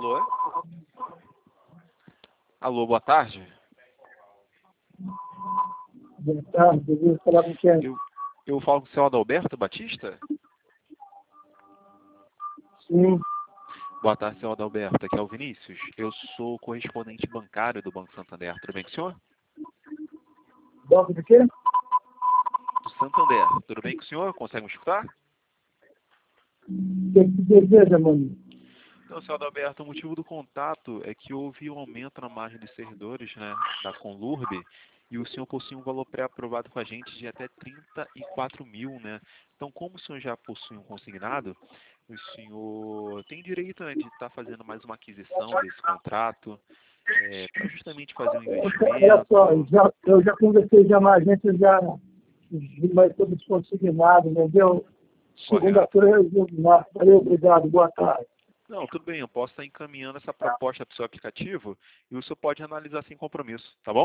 Alô? Alô, boa tarde. Boa tarde, eu vou falar com quem? Eu falo com o senhor Adalberto Batista? Sim, Boa tarde, senhor Adalberto. Aqui é o Vinícius. Eu sou correspondente bancário do Banco Santander. Tudo bem com o senhor? banco de quê? Do Santander. Tudo bem com o senhor? Consegue me escutar? O que que deseja, mano? Então, senhor Adalberto, o motivo do contato é que houve um aumento na margem dos servidores, né, da Conlurb, e o senhor possui um valor pré-aprovado com a gente de até 34 mil, né? Então, como o senhor já possui um consignado, o senhor tem direito, né, de estar fazendo mais uma aquisição desse contrato, para justamente fazer um Olha só, investimento. eu já conversei já mais gente, já mais sobre os consignados, entendeu? Correto. Segunda-feira eu resolvo lá. Valeu, obrigado, boa tarde. Não, tudo bem, eu posso estar encaminhando essa proposta para o seu aplicativo e o senhor pode analisar sem compromisso, tá bom?